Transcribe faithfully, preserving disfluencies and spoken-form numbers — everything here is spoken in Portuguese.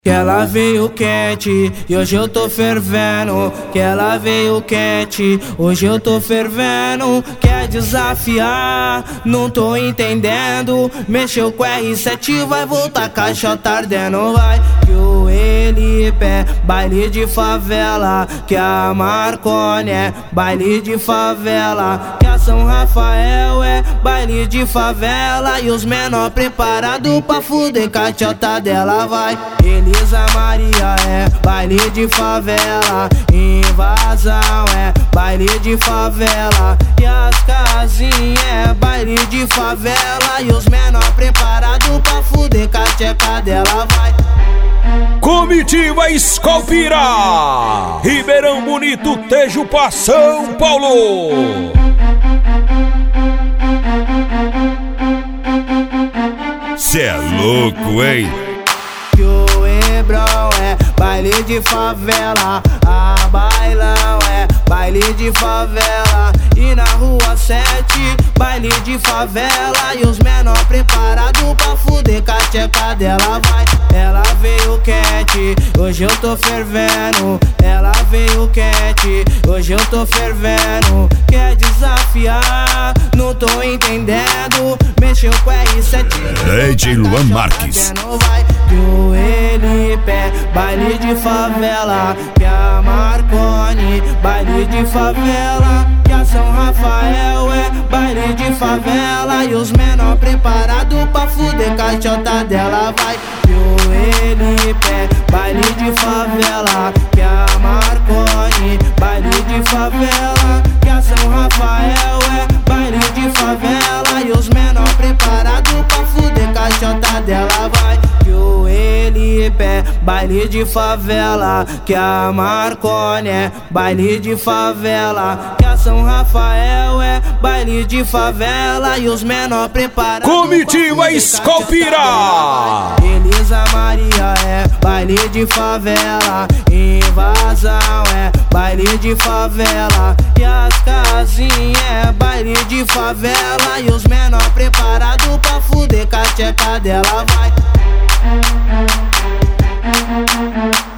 Que ela veio quente e hoje eu tô fervendo. Que ela veio quente, hoje eu tô fervendo. Quer desafiar, não tô entendendo. Mexeu com R sete, vai voltar caixota ardendo. Vai que o Elipe é baile de favela, que a Marconi é baile de favela, que a São Rafael é baile de favela. E os menor preparado pra fuder caixota dela. Vai Elisa Maria é baile de favela, Invasão é baile de favela, e as casinhas é baile de favela. E os menor preparado pra fuder com a tcheca dela. Vai Comitiva Escolpira, Ribeirão Bonito, Tejupá, São Paulo. Cê é louco, hein? Que o Hebrão é baile de favela, a Bailão é baile de favela, e na rua sete baile de favela. E os menor preparado pra fuder com a tcheca dela. Vai, ela veio quente, hoje eu tô fervendo. Ela veio quente, hoje eu tô fervendo. Quer desafiar, não tô entendendo. Mexeu com R sete, D J Luan Marques. Vai que o Elipe é baile de favela, que a Marconi baile de favela, que a São Rafael é baile de favela. E os menor preparado pra fuder caixota dela. Vai que o Elipe é baile de favela, que a Marconi baile de favela, que a São Rafael é baile de favela. E os menor preparado pra fuder caixota dela. Vai que o Elipe é baile de favela, que a Marconi é baile de favela, que a São Rafael é baile de favela. E os menor preparados. Comitiva Escolpira, Elisa Maria é baile de favela, Invasão é baile de favela, e as casinhas é baile de favela. E os menor preparado pra fuder com a tcheca dela. Vai